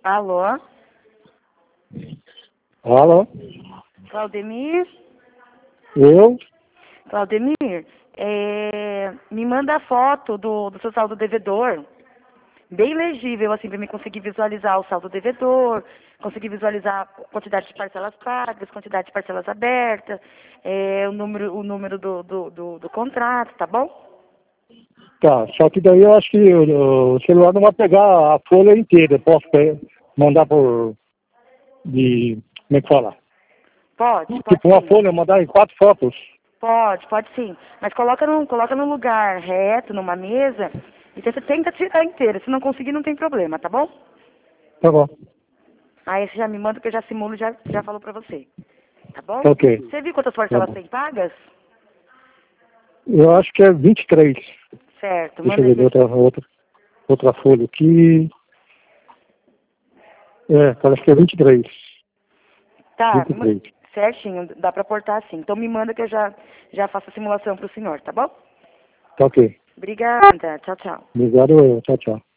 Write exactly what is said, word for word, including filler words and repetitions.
Alô? Alô? Claudemir? Eu? Claudemir, é, me manda a foto do, do seu saldo devedor. Bem legível, assim, para mim conseguir visualizar o saldo devedor, conseguir visualizar a quantidade de parcelas pagas, quantidade de parcelas abertas, é, o número, o número do, do, do, do contrato, tá bom? Tá, só que daí eu acho que o, o celular não vai pegar a folha inteira. Posso pe- mandar por... de... como é que fala? Pode, pode Tipo uma sim. folha, mandar em quatro fotos. Pode, pode sim. Mas coloca num, coloca num lugar reto, numa mesa, e você tenta tirar inteira. Se não conseguir, não tem problema, tá bom? Tá bom. Aí você já me manda que eu já simulo e já, já falo pra você. Tá bom? Tá ok. Você viu quantas Tá parcelas bom. tem pagas? Eu acho que é vinte e três. Certo, Deixa eu manda ver aí. outra, outra, outra folha aqui. É, parece que é vinte e três. Tá, ma- vinte e três. certinho, dá pra portar assim. Então me manda que eu já, já faço a simulação pro senhor, tá bom? Tá ok. Obrigada, tchau, tchau. Obrigado, tchau, tchau.